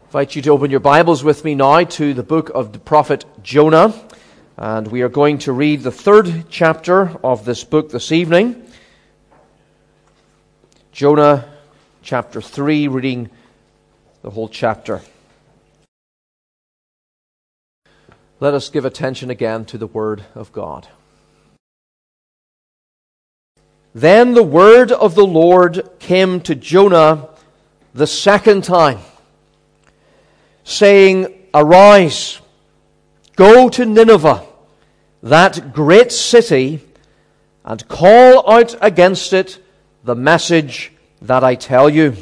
Invite you to open your Bibles with me now to the book of the prophet Jonah, and we are going to read the third chapter of this book this evening. Jonah chapter 3, reading the whole chapter. Let us give attention again to the Word of God. Then the word of the Lord came to Jonah the second time, saying, Arise, go to Nineveh, that great city, and call out against it the message that I tell you.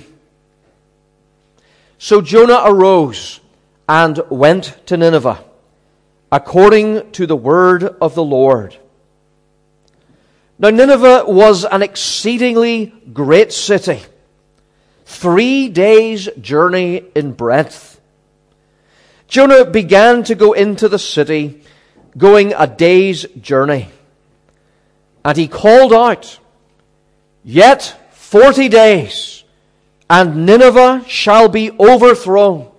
So Jonah arose and went to Nineveh, according to the word of the Lord. Now Nineveh was an exceedingly great city, 3 days' journey in breadth. Jonah began to go into the city, going a day's journey. And he called out, Yet 40 days, and Nineveh shall be overthrown.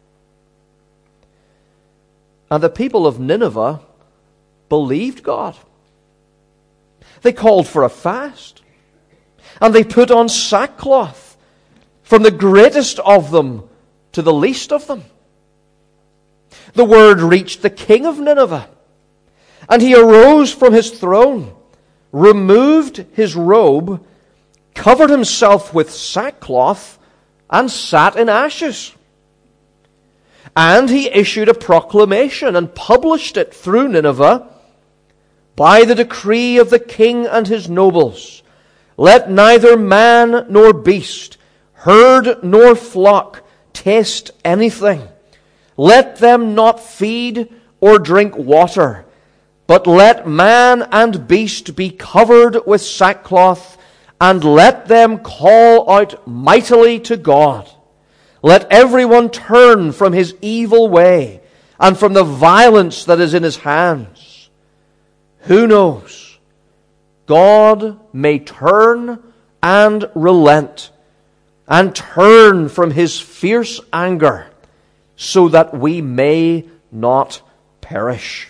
And the people of Nineveh believed God. They called for a fast, and they put on sackcloth, from the greatest of them to the least of them. The word reached the king of Nineveh, and he arose from his throne, removed his robe, covered himself with sackcloth, and sat in ashes. And he issued a proclamation and published it through Nineveh, By the decree of the king and his nobles, let neither man nor beast, herd nor flock taste anything. Let them not feed or drink water, but let man and beast be covered with sackcloth, and let them call out mightily to God. Let everyone turn from his evil way, and from the violence that is in his hands. Who knows? God may turn and relent, and turn from his fierce anger, so that we may not perish.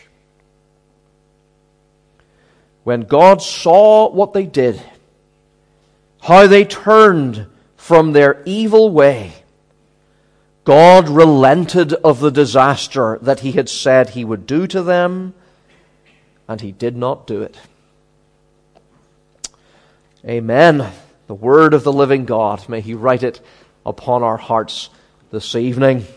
When God saw what they did, how they turned from their evil way, God relented of the disaster that he had said he would do to them, and he did not do it. Amen. The word of the living God, may he write it upon our hearts this evening.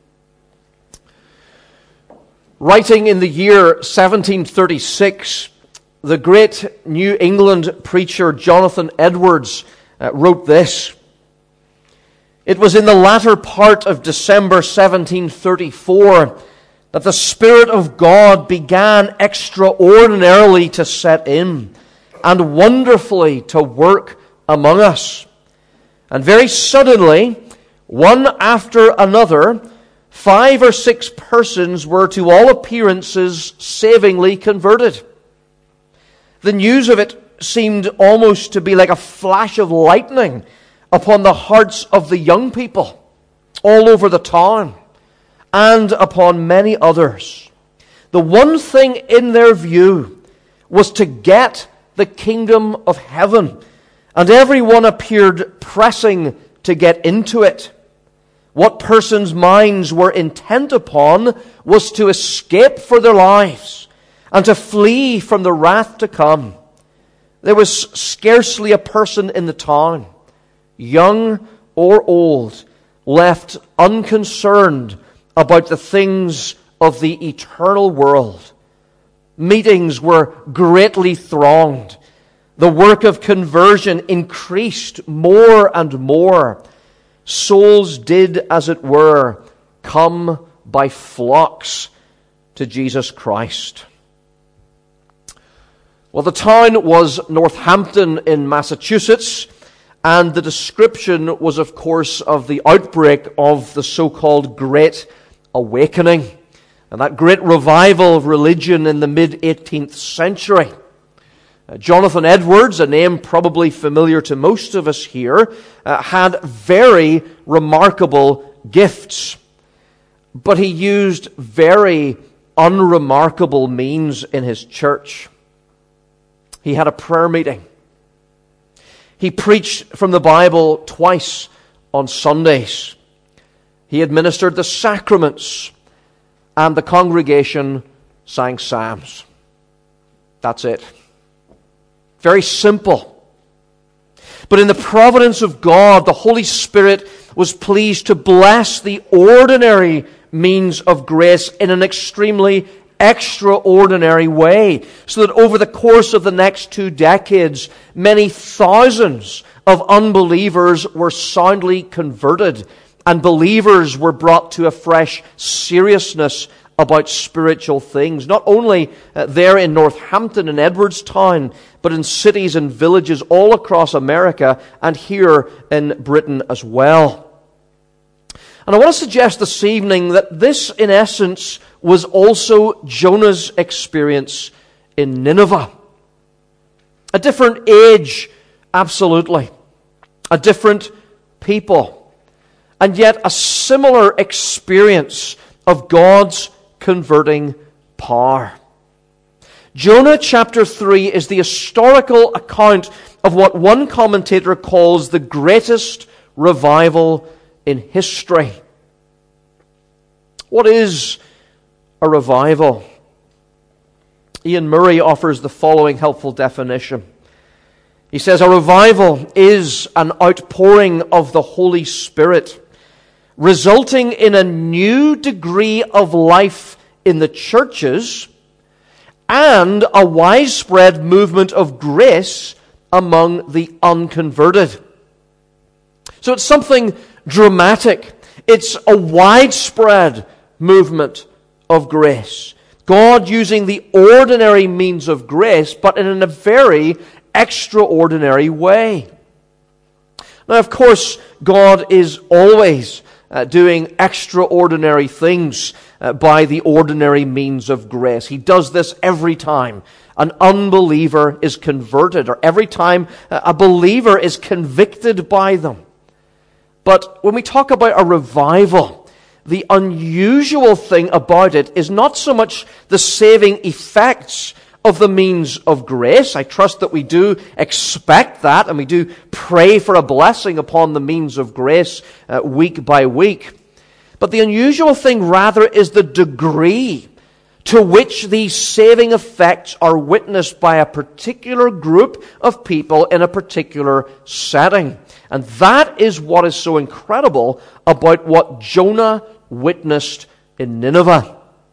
Writing in the year 1736, the great New England preacher Jonathan Edwards wrote this. It was in the latter part of December 1734 that the Spirit of God began extraordinarily to set in and wonderfully to work among us. And very suddenly, one after another, 5 or 6 persons were to all appearances savingly converted. The news of it seemed almost to be like a flash of lightning upon the hearts of the young people all over the town and upon many others. The one thing in their view was to get the kingdom of heaven, and everyone appeared pressing to get into it. What persons' minds were intent upon was to escape for their lives and to flee from the wrath to come. There was scarcely a person in the town, young or old, left unconcerned about the things of the eternal world. Meetings were greatly thronged. The work of conversion increased more and more. Souls did, as it were, come by flocks to Jesus Christ. Well, the town was Northampton in Massachusetts, and the description was, of course, of the outbreak of the so-called Great Awakening, and that great revival of religion in the mid-18th century. Jonathan Edwards, a name probably familiar to most of us here, had very remarkable gifts. but he used very unremarkable means in his church. He had a prayer meeting. He preached from the Bible twice on Sundays. He administered the sacraments, and the congregation sang psalms. That's it. Very simple. But in the providence of God, the Holy Spirit was pleased to bless the ordinary means of grace in an extremely extraordinary way, so that over the course of the next 2 decades, many thousands of unbelievers were soundly converted, and believers were brought to a fresh seriousness about spiritual things, not only there in Northampton and Edwardstown, but in cities and villages all across America and here in Britain as well. And I want to suggest this evening that this, in essence, was also Jonah's experience in Nineveh. A different age, absolutely. A different people. And yet a similar experience of God's converting power. Jonah chapter 3 is the historical account of what one commentator calls the greatest revival in history. What is a revival? Ian Murray offers the following helpful definition. He says, a revival is an outpouring of the Holy Spirit, resulting in a new degree of life in the churches and a widespread movement of grace among the unconverted. So it's something dramatic. It's a widespread movement of grace. God using the ordinary means of grace, but in a very extraordinary way. Now, of course, God is always doing extraordinary things by the ordinary means of grace. He does this every time an unbeliever is converted, or every time a believer is convicted by them. But when we talk about a revival, the unusual thing about it is not so much the saving effects of the means of grace. I trust that we do expect that, and we do pray for a blessing upon the means of grace week by week. But the unusual thing rather is the degree to which these saving effects are witnessed by a particular group of people in a particular setting. And that is what is so incredible about what Jonah witnessed in Nineveh.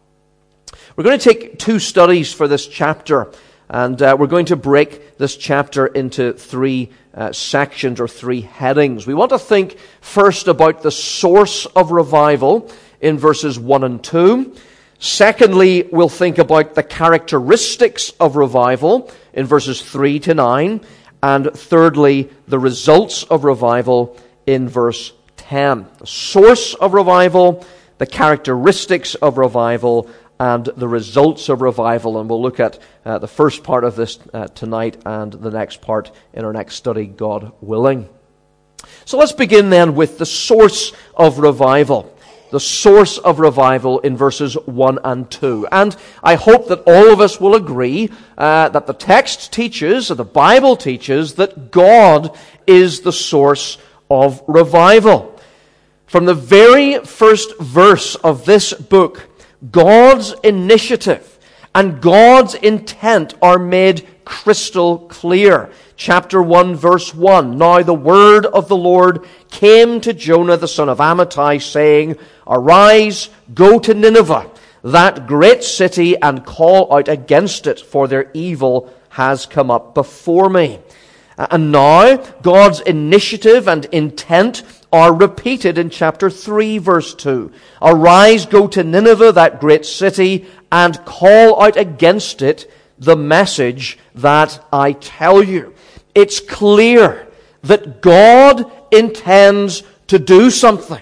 We're going to take 2 studies for this chapter, and we're going to break this chapter into 3 sections or 3 headings. We want to think first about the source of revival in verses 1 and 2. Secondly, we'll think about the characteristics of revival in verses 3 to 9. And thirdly, the results of revival in verse 10. The source of revival, the characteristics of revival, and the results of revival. And we'll look at the first part of this tonight and the next part in our next study, God willing. So let's begin then with the source of revival. The source of revival in verses 1 and 2. And I hope that all of us will agree that the text teaches, or the Bible teaches, that God is the source of revival. From the very first verse of this book, God's initiative and God's intent are made crystal clear. Chapter 1, verse 1. Now the word of the Lord came to Jonah the son of Amittai, saying, Arise, go to Nineveh, that great city, and call out against it, for their evil has come up before me. And now God's initiative and intent are repeated in chapter 3, verse 2. Arise, go to Nineveh, that great city, and call out against it the message that I tell you. It's clear that God intends to do something.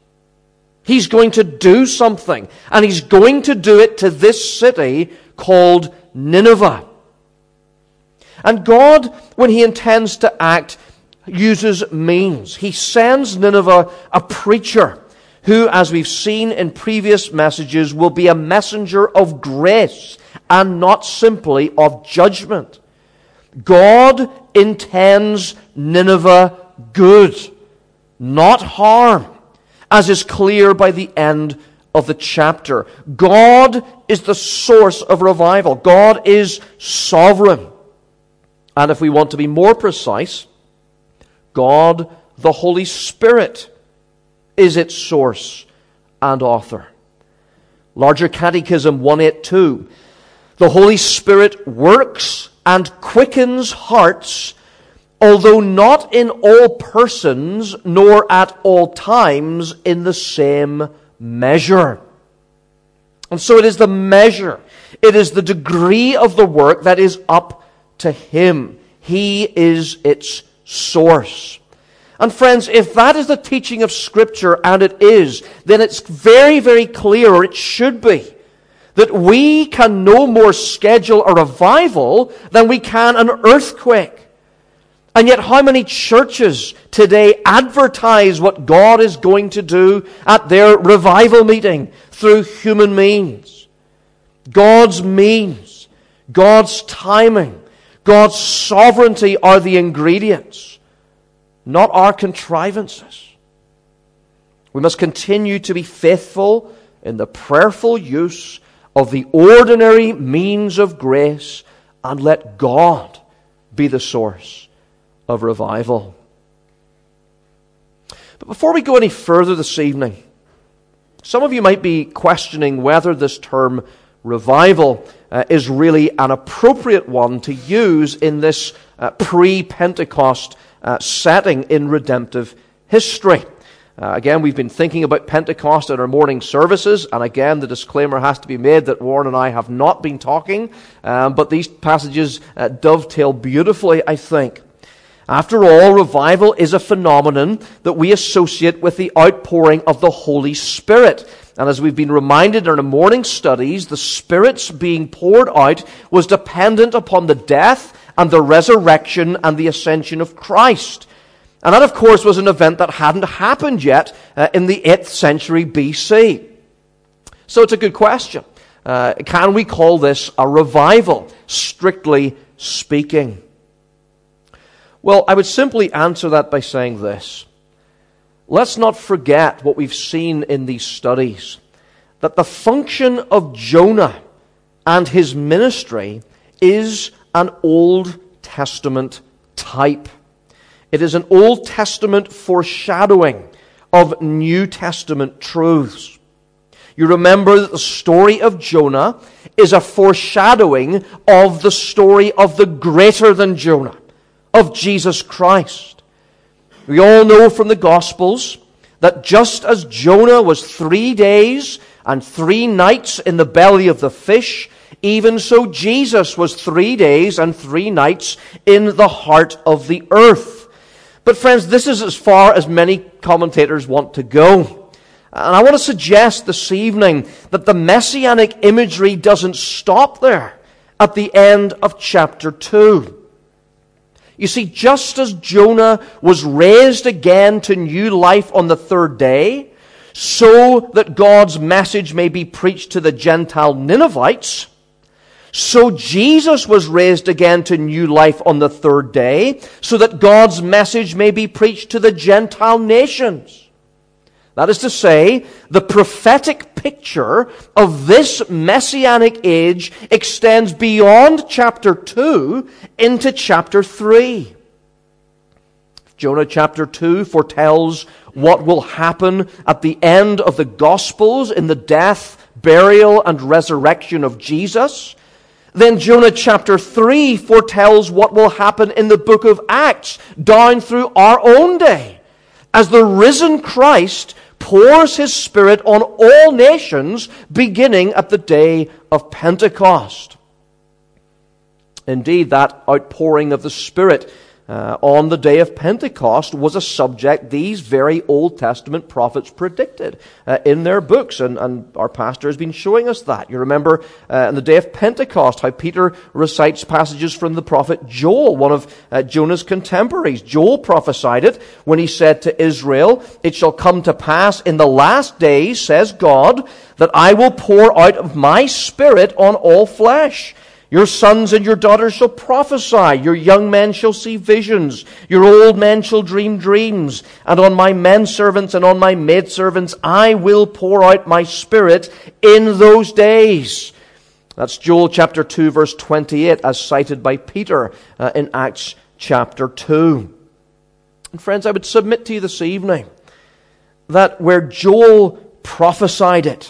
He's going to do something, and He's going to do it to this city called Nineveh. And God, when He intends to act, uses means. He sends Nineveh a preacher who, as we've seen in previous messages, will be a messenger of grace and not simply of judgment. God intends Nineveh good, not harm, as is clear by the end of the chapter. God is the source of revival. God is sovereign. And if we want to be more precise, God, the Holy Spirit, is its source and author. Larger Catechism 182. The Holy Spirit works and quickens hearts, although not in all persons, nor at all times in the same measure. And so it is the measure, it is the degree of the work that is up to Him. He is its source. And friends, if that is the teaching of Scripture, and it is, then it's very, very clear, or it should be, that we can no more schedule a revival than we can an earthquake. And yet how many churches today advertise what God is going to do at their revival meeting through human means? God's means, God's timing, God's sovereignty are the ingredients, not our contrivances. We must continue to be faithful in the prayerful use of the ordinary means of grace and let God be the source of revival. But before we go any further this evening, some of you might be questioning whether this term revival is really an appropriate one to use in this pre-Pentecost setting in redemptive history. Again, we've been thinking about Pentecost in our morning services, and again, the disclaimer has to be made that Warren and I have not been talking, but these passages dovetail beautifully, I think. After all, revival is a phenomenon that we associate with the outpouring of the Holy Spirit. And as we've been reminded in our morning studies, the Spirit's being poured out was dependent upon the death and the resurrection and the ascension of Christ. And that, of course, was an event that hadn't happened yet in the 8th century BC. So it's a good question. Can we call this a revival, strictly speaking? Well, I would simply answer that by saying this. Let's not forget what we've seen in these studies, that the function of Jonah and his ministry is an Old Testament type. It is an Old Testament foreshadowing of New Testament truths. You remember that the story of Jonah is a foreshadowing of the story of the greater than Jonah, of Jesus Christ. We all know from the Gospels that just as Jonah was 3 days and 3 nights in the belly of the fish, even so Jesus was 3 days and 3 nights in the heart of the earth. But friends, this is as far as many commentators want to go. And I want to suggest this evening that the messianic imagery doesn't stop there at the end of chapter 2. You see, just as Jonah was raised again to new life on the 3rd day, so that God's message may be preached to the Gentile Ninevites, so Jesus was raised again to new life on the 3rd day, so that God's message may be preached to the Gentile nations. That is to say, the prophetic picture of this messianic age extends beyond chapter 2 into chapter 3. Jonah chapter 2 foretells what will happen at the end of the Gospels in the death, burial, and resurrection of Jesus. Then Jonah chapter 3 foretells what will happen in the book of Acts down through our own day, as the risen Christ pours His Spirit on all nations, beginning at the day of Pentecost. Indeed, that outpouring of the Spirit on the day of Pentecost was a subject these very Old Testament prophets predicted in their books, and our pastor has been showing us that. You remember on the day of Pentecost how Peter recites passages from the prophet Joel, one of Jonah's contemporaries. Joel prophesied it when he said to Israel, "It shall come to pass in the last days, says God, that I will pour out of my Spirit on all flesh. Your sons and your daughters shall prophesy. Your young men shall see visions. Your old men shall dream dreams. And on my men servants and on my maidservants I will pour out my Spirit in those days." That's Joel chapter 2, verse 28, as cited by Peter in Acts chapter 2. And friends, I would submit to you this evening that where Joel prophesied it,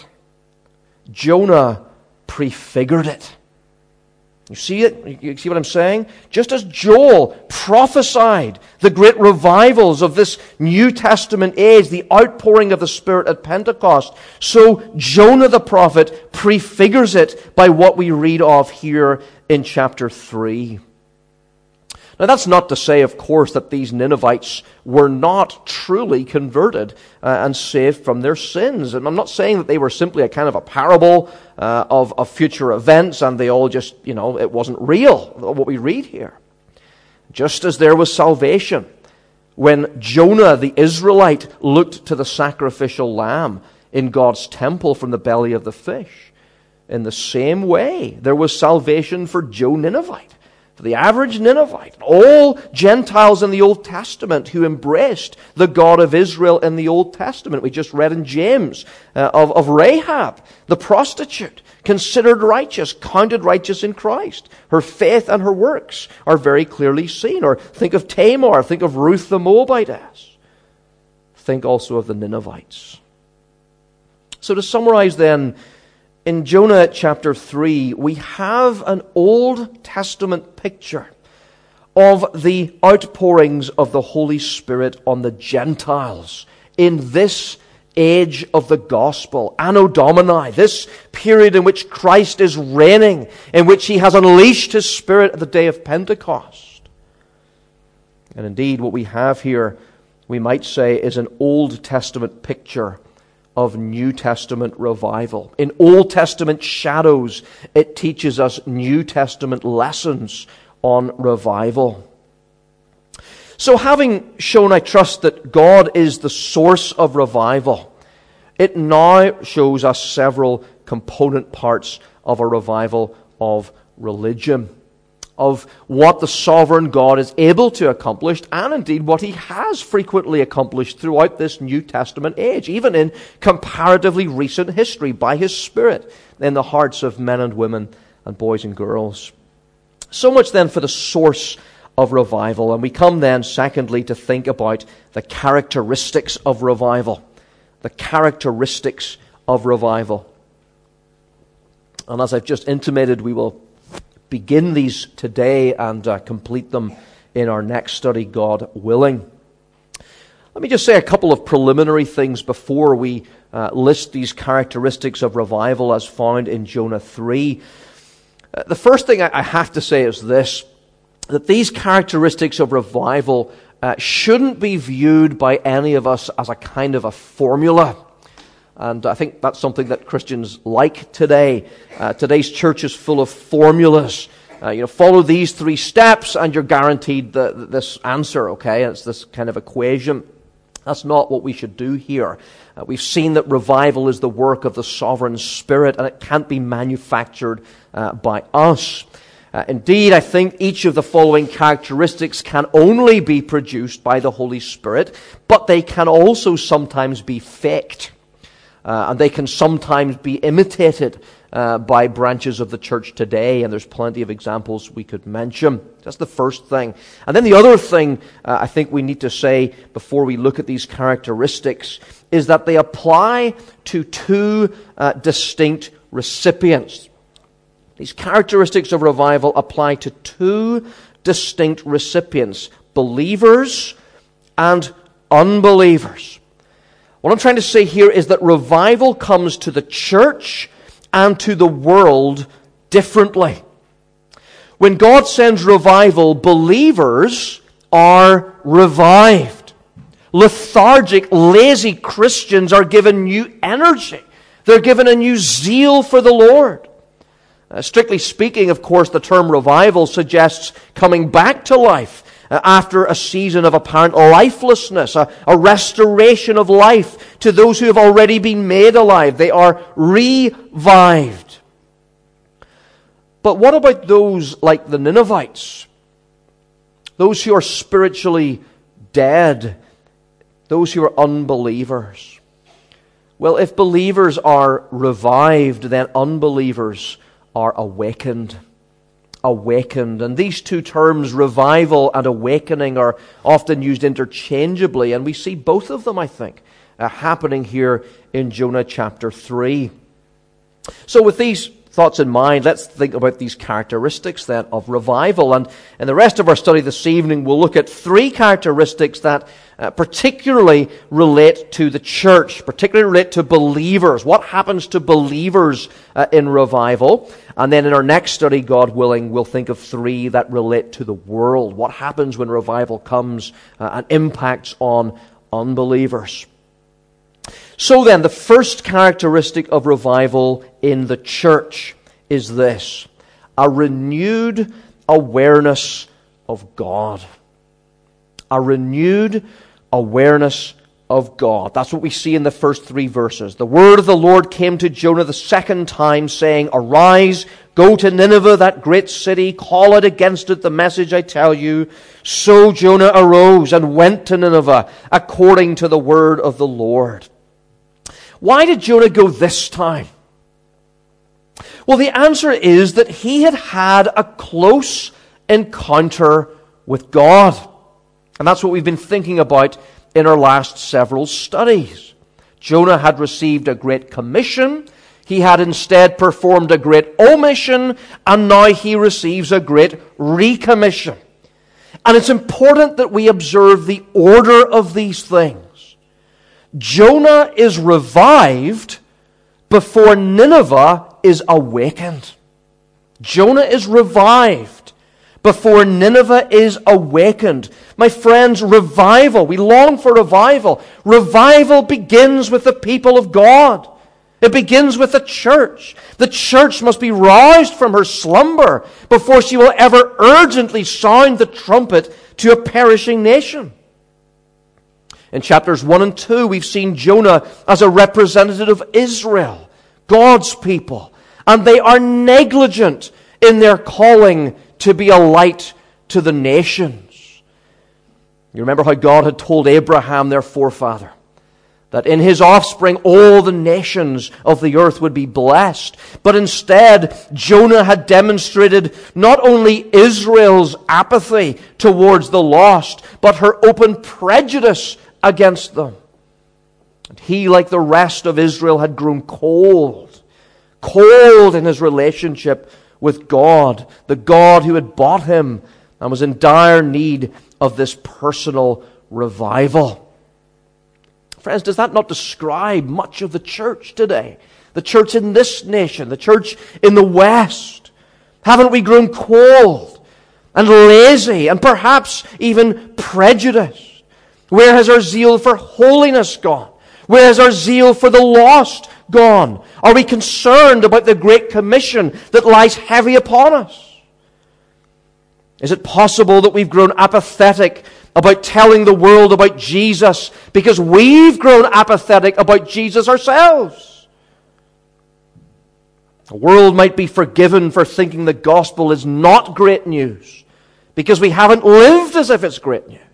Jonah prefigured it. You see it? You see what I'm saying? Just as Joel prophesied the great revivals of this New Testament age, the outpouring of the Spirit at Pentecost, so Jonah the prophet prefigures it by what we read of here in chapter 3. Now, that's not to say, of course, that these Ninevites were not truly converted and saved from their sins. And I'm not saying that they were simply a kind of a parable of future events and they all just, it wasn't real, what we read here. Just as there was salvation when Jonah the Israelite looked to the sacrificial lamb in God's temple from the belly of the fish, in the same way there was salvation for Joe Ninevite. For the average Ninevite, all Gentiles in the Old Testament who embraced the God of Israel in the Old Testament. We just read in James of Rahab, the prostitute, considered righteous, counted righteous in Christ. Her faith and her works are very clearly seen. Or think of Tamar, think of Ruth the Moabitess. Think also of the Ninevites. So to summarize then, in Jonah chapter 3, we have an Old Testament picture of the outpourings of the Holy Spirit on the Gentiles in this age of the gospel, Anno Domini, this period in which Christ is reigning, in which he has unleashed his Spirit at the day of Pentecost. And indeed, what we have here, we might say, is an Old Testament picture of New Testament revival. In Old Testament shadows, it teaches us New Testament lessons on revival. So having shown, I trust, that God is the source of revival, it now shows us several component parts of a revival of religion, of what the sovereign God is able to accomplish, and indeed what he has frequently accomplished throughout this New Testament age, even in comparatively recent history, by his Spirit in the hearts of men and women and boys and girls. So much then for the source of revival. And we come then, secondly, to think about the characteristics of revival. The characteristics of revival. And as I've just intimated, we will begin these today and complete them in our next study, God willing. Let me just say a couple of preliminary things before we list these characteristics of revival as found in Jonah 3. The first thing I have to say is this, that these characteristics of revival shouldn't be viewed by any of us as a kind of a formula. And I think that's something that Christians like today. Today's church is full of formulas. Follow these 3 steps and you're guaranteed this answer, okay? It's this kind of equation. That's not what we should do here. We've seen that revival is the work of the sovereign Spirit and it can't be manufactured by us. Indeed, I think each of the following characteristics can only be produced by the Holy Spirit, but they can also sometimes be faked. And they can sometimes be imitated by branches of the church today, and there's plenty of examples we could mention. That's the first thing. And then the other thing I think we need to say before we look at these characteristics is that they apply to 2 distinct recipients. These characteristics of revival apply to 2 distinct recipients, believers and unbelievers. What I'm trying to say here is that revival comes to the church and to the world differently. When God sends revival, believers are revived. Lethargic, lazy Christians are given new energy. They're given a new zeal for the Lord. Strictly speaking, of course, the term revival suggests coming back to life after a season of apparent lifelessness, a restoration of life to those who have already been made alive. They are revived. But what about those like the Ninevites? Those who are spiritually dead, those who are unbelievers. Well, if believers are revived, then unbelievers are awakened. Awakened. And these two terms, revival and awakening, are often used interchangeably, and we see both of them, I think, happening here in Jonah chapter 3. So with these thoughts in mind, let's think about these characteristics then of revival. And in the rest of our study this evening, we'll look at three characteristics that particularly relate to the church, particularly relate to believers. What happens to believers in revival? And then in our next study, God willing, we'll think of three that relate to the world. What happens when revival comes and impacts on unbelievers? So then, the first characteristic of revival in the church is this: a renewed awareness of God. A renewed awareness of God. That's what we see in the first three verses. The word of the Lord came to Jonah the second time, saying, "Arise, go to Nineveh, that great city, call out against it the message I tell you." So Jonah arose and went to Nineveh, according to the word of the Lord. Why did Jonah go this time? Well, the answer is that he had had a close encounter with God. And that's what we've been thinking about in our last several studies. Jonah had received a great commission. He had instead performed a great omission, and now he receives a great recommission. And it's important that we observe the order of these things. Jonah is revived before Nineveh is awakened. Jonah is revived before Nineveh is awakened. My friends, revival, we long for revival. Revival begins with the people of God. It begins with the church. The church must be roused from her slumber before she will ever urgently sound the trumpet to a perishing nation. In chapters 1 and 2, we've seen Jonah as a representative of Israel, God's people. And they are negligent in their calling to be a light to the nations. You remember how God had told Abraham, their forefather, that in his offspring all the nations of the earth would be blessed. But instead, Jonah had demonstrated not only Israel's apathy towards the lost, but her open prejudice against them. And he, like the rest of Israel, had grown cold in his relationship with God, the God who had bought him and was in dire need of this personal revival. Friends, does that not describe much of the church today? The church in this nation, the church in the West. Haven't we grown cold and lazy and perhaps even prejudiced? Where has our zeal for holiness gone? Where has our zeal for the lost gone? Are we concerned about the Great Commission that lies heavy upon us? Is it possible that we've grown apathetic about telling the world about Jesus because we've grown apathetic about Jesus ourselves? The world might be forgiven for thinking the gospel is not great news because we haven't lived as if it's great news.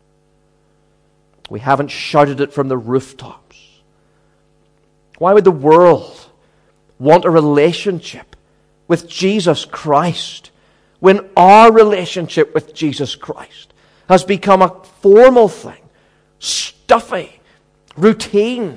We haven't shouted it from the rooftops. Why would the world want a relationship with Jesus Christ when our relationship with Jesus Christ has become a formal thing, stuffy, routine?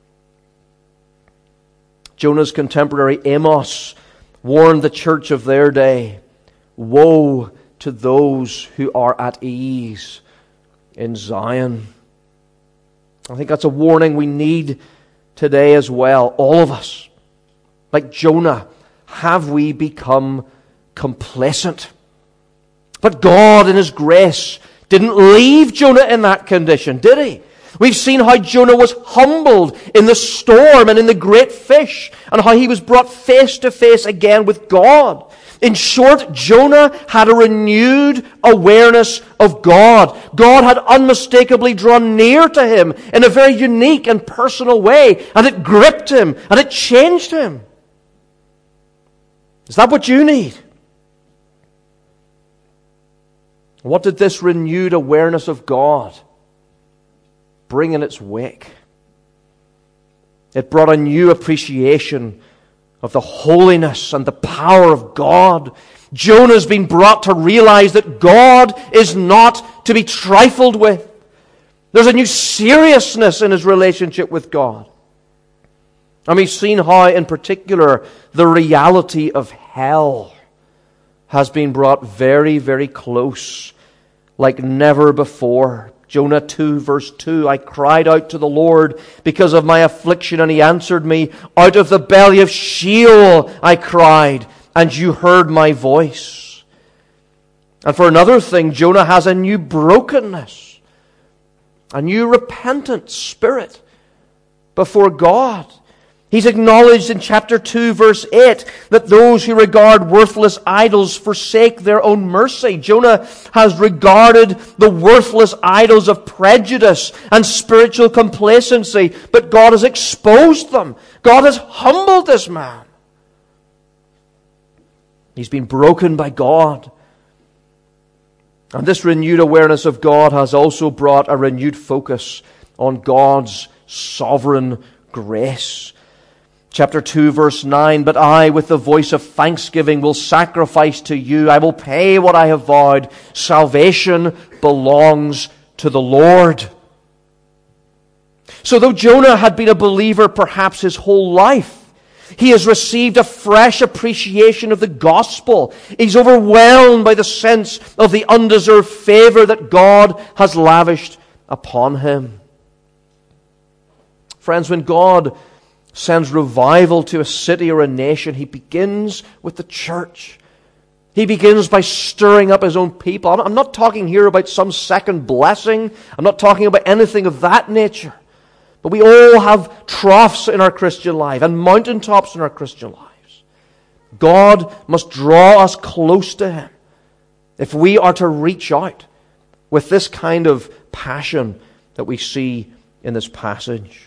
Jonah's contemporary Amos warned the church of their day, "Woe to those who are at ease in Zion." I think that's a warning we need today as well. All of us, like Jonah, have we become complacent? But God in His grace didn't leave Jonah in that condition, did he? We've seen how Jonah was humbled in the storm and in the great fish, and how he was brought face to face again with God. In short, Jonah had a renewed awareness of God. God had unmistakably drawn near to him in a very unique and personal way, and it gripped him, and it changed him. Is that what you need? What did this renewed awareness of God bring in its wake? It brought a new appreciation of the holiness and the power of God. Jonah's been brought to realize that God is not to be trifled with. There's a new seriousness in his relationship with God. And we've seen how, in particular, the reality of hell has been brought very, very close, like never before. Jonah 2 verse 2, I cried out to the Lord because of my affliction, and he answered me. Out of the belly of Sheol I cried, and you heard my voice. And for another thing, Jonah has a new brokenness, a new repentant spirit before God. He's acknowledged in chapter 2, verse 8, that those who regard worthless idols forsake their own mercy. Jonah has regarded the worthless idols of prejudice and spiritual complacency, but God has exposed them. God has humbled this man. He's been broken by God. And this renewed awareness of God has also brought a renewed focus on God's sovereign grace. Chapter 2, verse 9, but I, with the voice of thanksgiving, will sacrifice to you. I will pay what I have vowed. Salvation belongs to the Lord. So though Jonah had been a believer perhaps his whole life, he has received a fresh appreciation of the gospel. He's overwhelmed by the sense of the undeserved favor that God has lavished upon him. Friends, when God sends revival to a city or a nation, He begins with the church. He begins by stirring up His own people. I'm not talking here about some second blessing. I'm not talking about anything of that nature. But we all have troughs in our Christian life and mountaintops in our Christian lives. God must draw us close to Him if we are to reach out with this kind of passion that we see in this passage.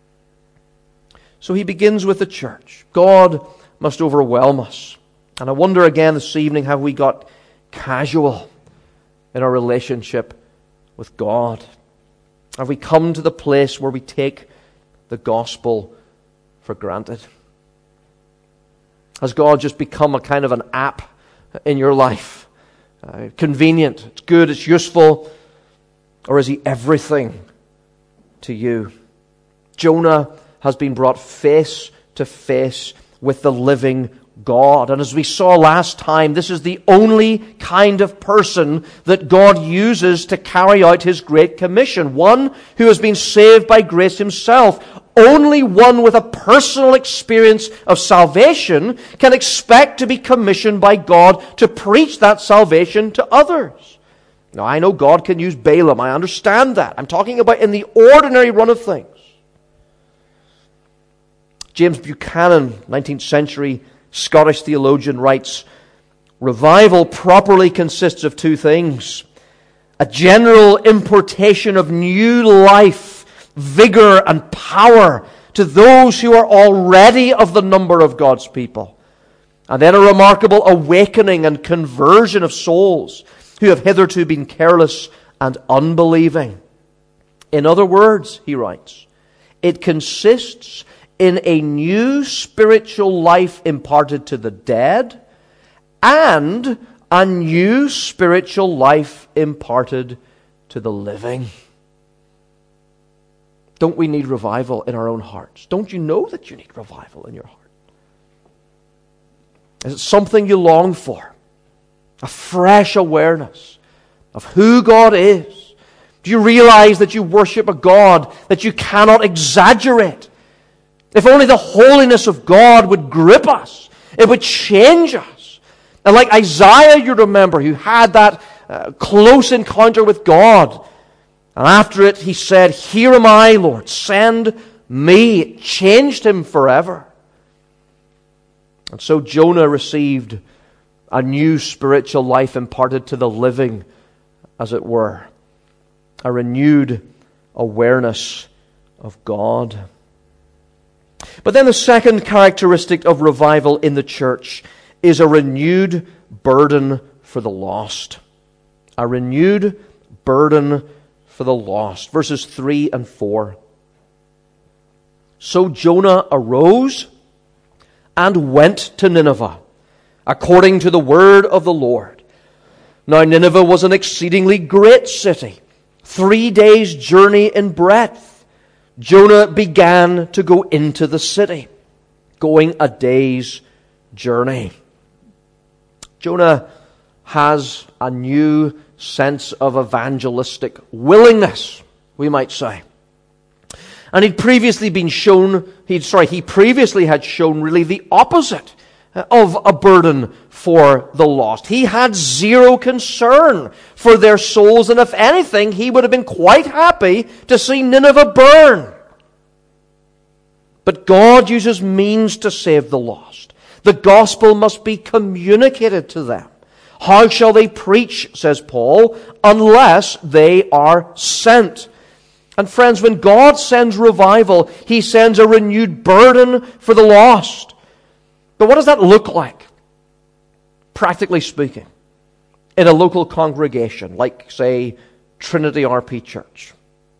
So He begins with the church. God must overwhelm us. And I wonder again this evening, have we got casual in our relationship with God? Have we come to the place where we take the gospel for granted? Has God just become a kind of an app in your life? Convenient, it's good, it's useful. Or is He everything to you? Jonah has been brought face to face with the living God. And as we saw last time, this is the only kind of person that God uses to carry out His Great Commission. One who has been saved by grace himself. Only one with a personal experience of salvation can expect to be commissioned by God to preach that salvation to others. Now, I know God can use Balaam. I understand that. I'm talking about in the ordinary run of things. James Buchanan, 19th century Scottish theologian, writes, revival properly consists of two things: a general importation of new life, vigor, and power to those who are already of the number of God's people, and then a remarkable awakening and conversion of souls who have hitherto been careless and unbelieving. In other words, he writes, it consists in a new spiritual life imparted to the dead and a new spiritual life imparted to the living. Don't we need revival in our own hearts? Don't you know that you need revival in your heart? Is it something you long for? A fresh awareness of who God is? Do you realize that you worship a God that you cannot exaggerate? If only the holiness of God would grip us, it would change us. And like Isaiah, you remember, who had that that close encounter with God. And after it, he said, "Here am I, Lord, send me." It changed him forever. And so Jonah received a new spiritual life imparted to the living, as it were. A renewed awareness of God. But then the second characteristic of revival in the church is a renewed burden for the lost. A renewed burden for the lost. Verses 3 and 4. So Jonah arose and went to Nineveh, according to the word of the Lord. Now Nineveh was an exceedingly great city, 3 days' journey in breadth. Jonah began to go into the city, going a day's journey. Jonah has a new sense of evangelistic willingness, we might say. And he previously had shown really the opposite of a burden for the lost. He had zero concern for their souls, and if anything, he would have been quite happy to see Nineveh burn. But God uses means to save the lost. The gospel must be communicated to them. How shall they preach, says Paul, unless they are sent? And friends, when God sends revival, He sends a renewed burden for the lost. But what does that look like, practically speaking, in a local congregation, like, say, Trinity RP Church?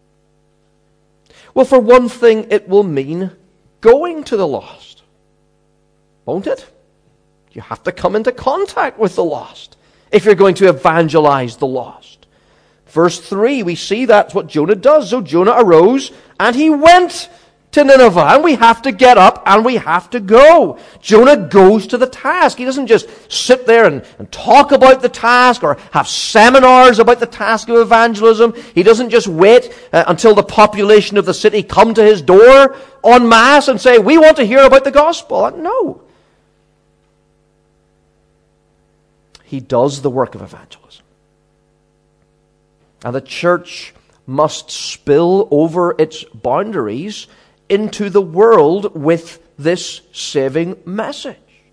Well, for one thing, it will mean going to the lost, won't it? You have to come into contact with the lost if you're going to evangelize the lost. Verse 3, we see that's what Jonah does. So Jonah arose and he went to Nineveh. And we have to get up and we have to go. Jonah goes to the task. He doesn't just sit there and talk about the task or have seminars about the task of evangelism. He doesn't just wait until the population of the city come to his door en masse and say, "We want to hear about the gospel." No. He does the work of evangelism. And the church must spill over its boundaries into the world with this saving message.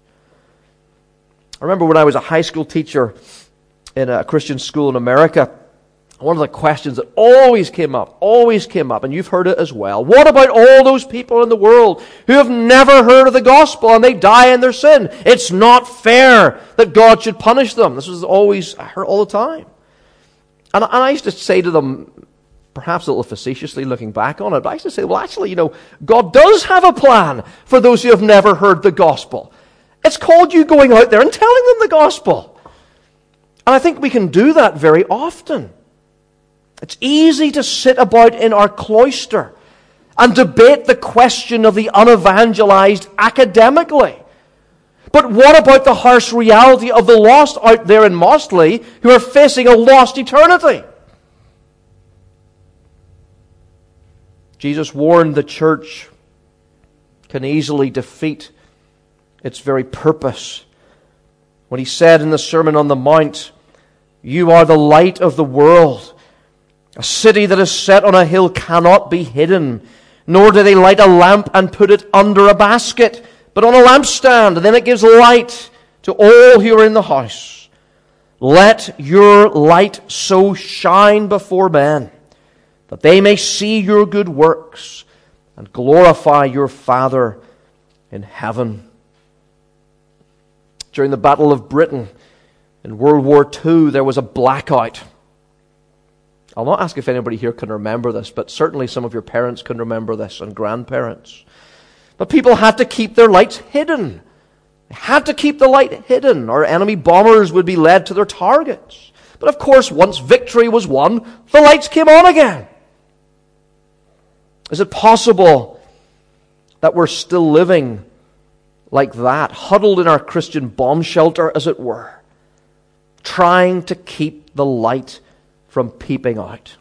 I remember when I was a high school teacher in a Christian school in America, one of the questions that always came up, and you've heard it as well: what about all those people in the world who have never heard of the gospel and they die in their sin? It's not fair that God should punish them. This was always, I heard all the time. And I used to say to them, perhaps a little facetiously looking back on it, but I used to say, well, actually, God does have a plan for those who have never heard the gospel. It's called you going out there and telling them the gospel. And I think we can do that very often. It's easy to sit about in our cloister and debate the question of the unevangelized academically. But what about the harsh reality of the lost out there in Mossley who are facing a lost eternity? Jesus warned the church can easily defeat its very purpose when He said in the Sermon on the Mount, "You are the light of the world. A city that is set on a hill cannot be hidden, nor do they light a lamp and put it under a basket, but on a lampstand, and then it gives light to all who are in the house. Let your light so shine before men, that they may see your good works and glorify your Father in heaven." During the Battle of Britain in World War II, there was a blackout. I'll not ask if anybody here can remember this, but certainly some of your parents can remember this, and grandparents. But people had to keep their lights hidden. They had to keep the light hidden, or enemy bombers would be led to their targets. But of course, once victory was won, the lights came on again. Is it possible that we're still living like that, huddled in our Christian bomb shelter, as it were, trying to keep the light from peeping out?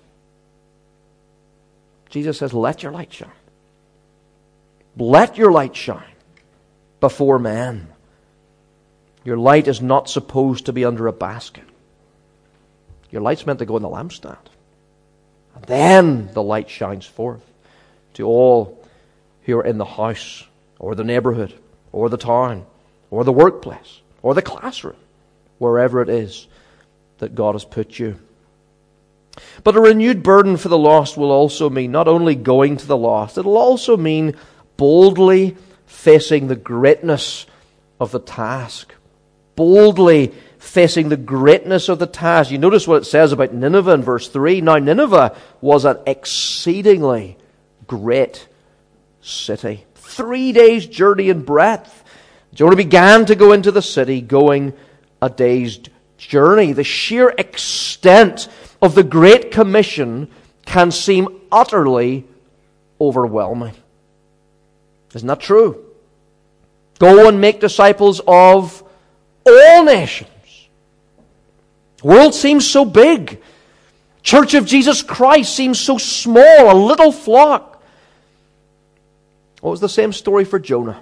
Jesus says, let your light shine. Let your light shine before men. Your light is not supposed to be under a basket. Your light's meant to go in the lampstand. And then the light shines forth to all who are in the house, or the neighborhood, or the town, or the workplace, or the classroom, wherever it is that God has put you. But a renewed burden for the lost will also mean not only going to the lost, it'll also mean boldly facing the greatness of the task. Boldly facing the greatness of the task. You notice what it says about Nineveh in verse 3. Now Nineveh was an exceedingly great city. 3 days' journey in breadth. Jonah began to go into the city, going a day's journey. The sheer extent of the Great Commission can seem utterly overwhelming. Isn't that true? Go and make disciples of all nations. The world seems so big. Church of Jesus Christ seems so small, a little flock. Well, it was the same story for Jonah.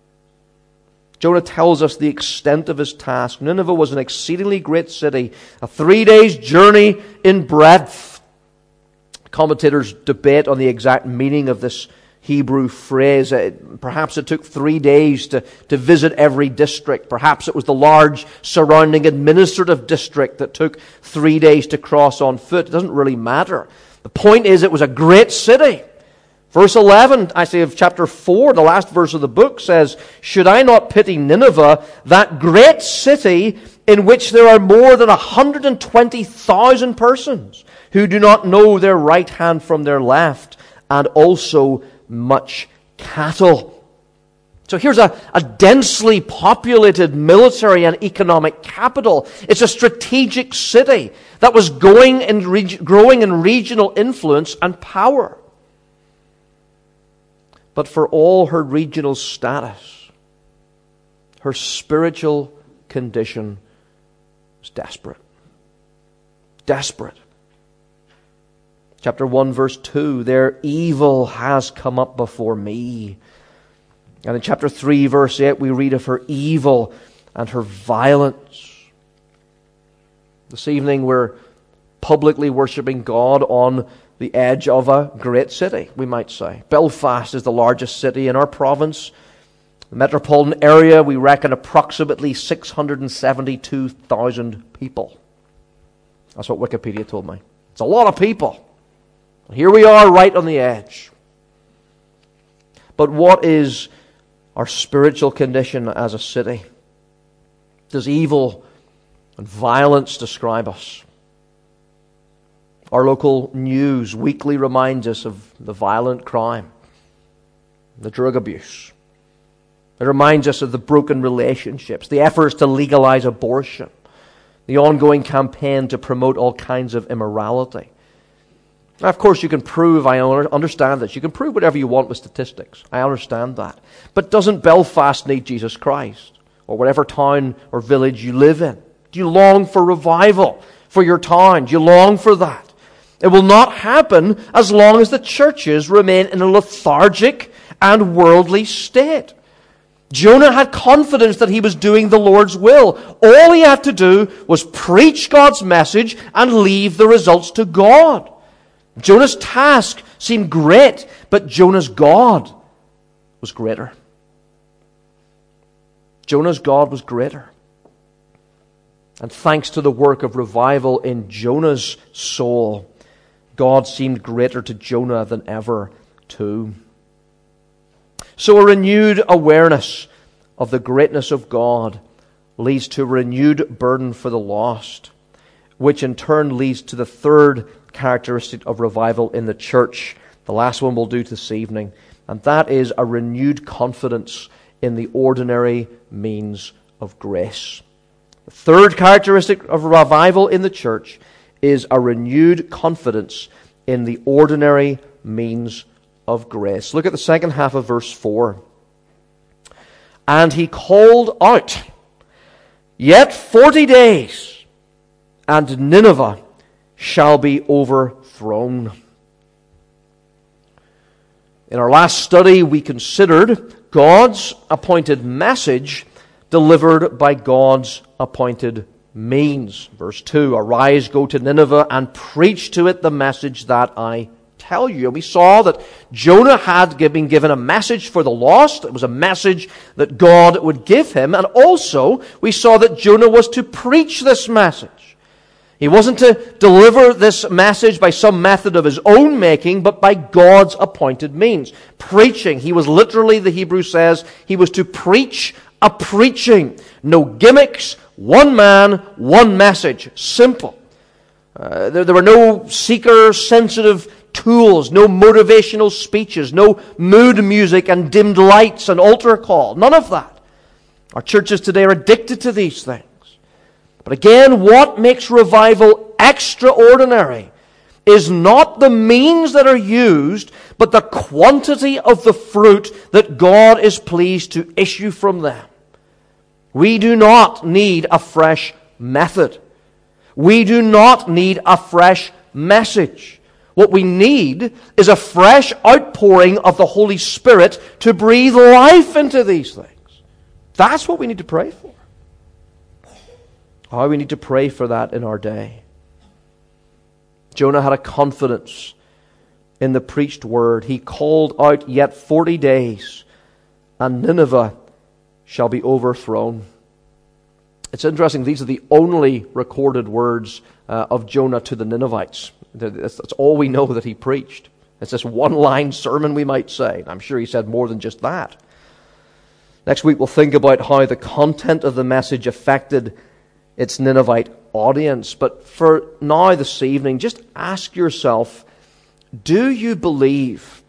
Jonah tells us the extent of his task. Nineveh was an exceedingly great city, a 3 days' journey in breadth. Commentators debate on the exact meaning of this Hebrew phrase. Perhaps it took 3 days to visit every district. Perhaps it was the large surrounding administrative district that took 3 days to cross on foot. It doesn't really matter. The point is, it was a great city. Verse 11, actually of chapter 4, the last verse of the book says, "Should I not pity Nineveh, that great city in which there are more than 120,000 persons who do not know their right hand from their left, and also much cattle." So here's a densely populated military and economic capital. It's a strategic city that was growing in regional influence and power. But for all her regional status, her spiritual condition was desperate. Desperate. Chapter 1, verse 2, "Their evil has come up before me." And in chapter 3, verse 8, we read of her evil and her violence. This evening, we're publicly worshiping God on the edge of a great city, we might say. Belfast is the largest city in our province. The metropolitan area, we reckon approximately 672,000 people. That's what Wikipedia told me. It's a lot of people. Here we are right on the edge. But what is our spiritual condition as a city? Does evil and violence describe us? Our local news weekly reminds us of the violent crime, the drug abuse. It reminds us of the broken relationships, the efforts to legalize abortion, the ongoing campaign to promote all kinds of immorality. Now, of course, you can prove, I understand this, you can prove whatever you want with statistics. I understand that. But doesn't Belfast need Jesus Christ? Or whatever town or village you live in? Do you long for revival for your town? Do you long for that? It will not happen as long as the churches remain in a lethargic and worldly state. Jonah had confidence that he was doing the Lord's will. All he had to do was preach God's message and leave the results to God. Jonah's task seemed great, but Jonah's God was greater. Jonah's God was greater. And thanks to the work of revival in Jonah's soul, God seemed greater to Jonah than ever too. So a renewed awareness of the greatness of God leads to a renewed burden for the lost, which in turn leads to the third characteristic of revival in the church, the last one we'll do this evening, and that is a renewed confidence in the ordinary means of grace. The third characteristic of revival in the church is a renewed confidence in the ordinary means of grace. Look at the second half of verse 4. "And he called out, yet 40 days, and Nineveh shall be overthrown." In our last study, we considered God's appointed message delivered by God's appointed means. Verse 2, "Arise, go to Nineveh, and preach to it the message that I tell you." And we saw that Jonah had been given a message for the lost. It was a message that God would give him. And also, we saw that Jonah was to preach this message. He wasn't to deliver this message by some method of his own making, but by God's appointed means. Preaching. He was literally, the Hebrew says, he was to preach a preaching. No gimmicks, one man, one message. Simple. There were no seeker-sensitive tools, no motivational speeches, no mood music and dimmed lights and altar call. None of that. Our churches today are addicted to these things. But again, what makes revival extraordinary is not the means that are used, but the quantity of the fruit that God is pleased to issue from them. We do not need a fresh method. We do not need a fresh message. What we need is a fresh outpouring of the Holy Spirit to breathe life into these things. That's what we need to pray for. How we need to pray for that in our day. Jonah had a confidence in the preached word. He called out, "Yet 40 days, and Nineveh shall be overthrown." It's interesting, these are the only recorded words of Jonah to the Ninevites. That's all we know that he preached. It's this one-line sermon, we might say. I'm sure he said more than just that. Next week we'll think about how the content of the message affected its Ninevite audience. But for now, this evening, just ask yourself, do you believe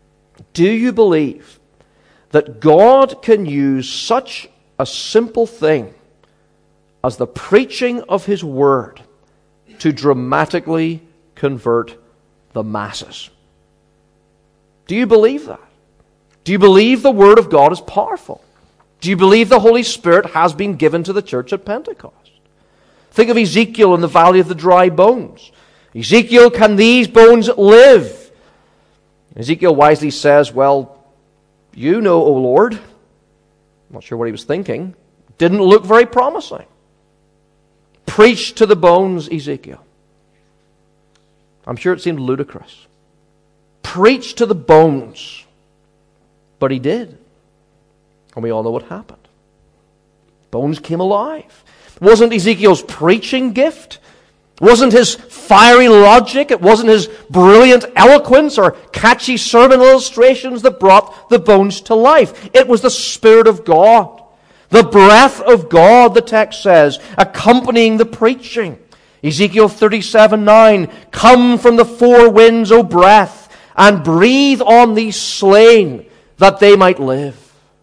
that God can use such a simple thing as the preaching of His Word to dramatically convert the masses? Do you believe that? Do you believe the Word of God is powerful? Do you believe the Holy Spirit has been given to the church at Pentecost? Think of Ezekiel in the valley of the dry bones. Ezekiel, can these bones live? Ezekiel wisely says, "Well, you know, O Lord." I'm not sure what he was thinking. Didn't look very promising. Preach to the bones, Ezekiel. I'm sure it seemed ludicrous. Preach to the bones. But he did. And we all know what happened. Bones came alive. It wasn't Ezekiel's preaching gift. It wasn't his fiery logic. It wasn't his brilliant eloquence or catchy sermon illustrations that brought the bones to life. It was the Spirit of God. The breath of God, the text says, accompanying the preaching. Ezekiel 37:9, "Come from the four winds, O breath, and breathe on these slain, that they might live."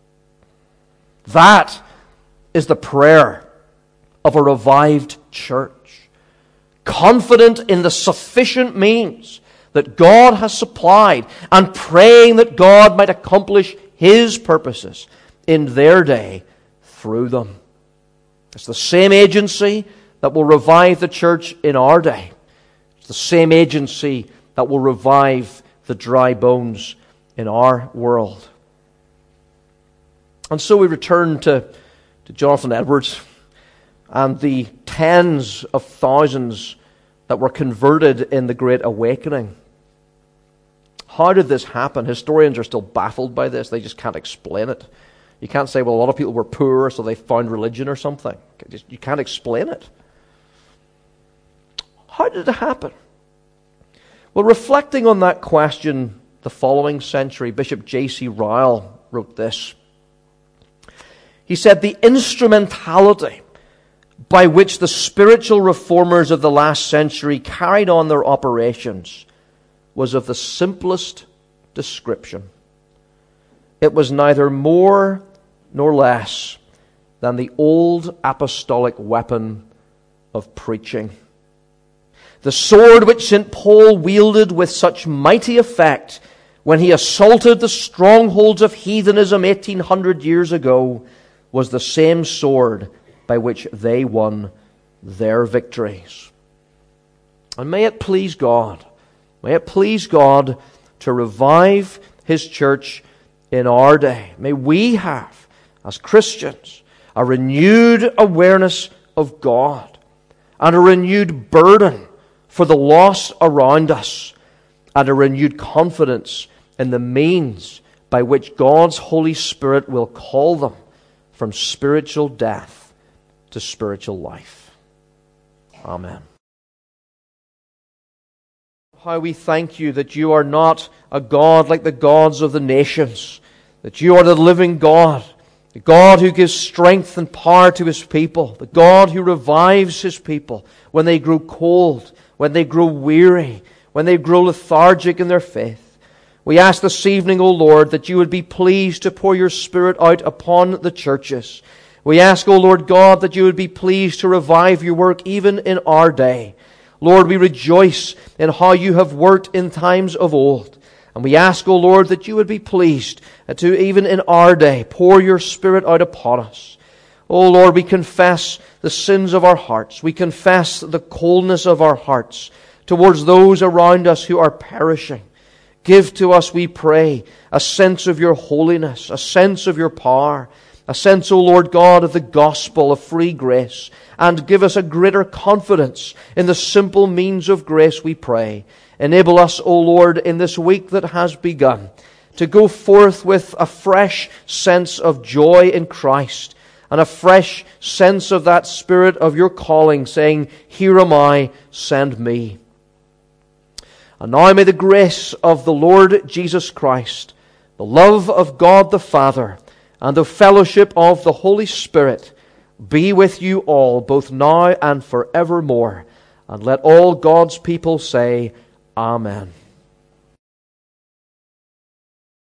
That is the prayer of a revived church, confident in the sufficient means that God has supplied, and praying that God might accomplish His purposes in their day through them. It's the same agency that will revive the church in our day. It's the same agency that will revive the dry bones in our world. And so we return to Jonathan Edwards and the tens of thousands that were converted in the Great Awakening. How did this happen? Historians are still baffled by this. They just can't explain it. You can't say, well, a lot of people were poor, so they found religion or something. You can't explain it. How did it happen? Well, reflecting on that question the following century, Bishop J.C. Ryle wrote this. He said, "The instrumentality by which the spiritual reformers of the last century carried on their operations was of the simplest description. It was neither more nor less than the old apostolic weapon of preaching. The sword which St. Paul wielded with such mighty effect when he assaulted the strongholds of heathenism 1800 years ago was the same sword by which they won their victories." And may it please God to revive His church in our day. May we have, as Christians, a renewed awareness of God. and a renewed burden for the lost around us, and a renewed confidence in the means by which God's Holy Spirit will call them from spiritual death to spiritual life. Amen. How we thank you that you are not a God like the gods of the nations, that you are the living God, the God who gives strength and power to His people, the God who revives His people when they grow cold, when they grow weary, when they grow lethargic in their faith. We ask this evening, O Lord, that you would be pleased to pour your Spirit out upon the churches. We ask, O Lord God, that you would be pleased to revive your work even in our day. Lord, we rejoice in how you have worked in times of old. And we ask, O Lord, that you would be pleased to, even in our day, pour your Spirit out upon us. O Lord, we confess the sins of our hearts. We confess the coldness of our hearts towards those around us who are perishing. Give to us, we pray, a sense of your holiness, a sense of your power, a sense, O Lord God, of the gospel of free grace, and give us a greater confidence in the simple means of grace, we pray. Enable us, O Lord, in this week that has begun, to go forth with a fresh sense of joy in Christ, and a fresh sense of that Spirit of your calling, saying, "Here am I, send me." And now may the grace of the Lord Jesus Christ, the love of God the Father, and the fellowship of the Holy Spirit be with you all, both now and forevermore. And let all God's people say, Amen.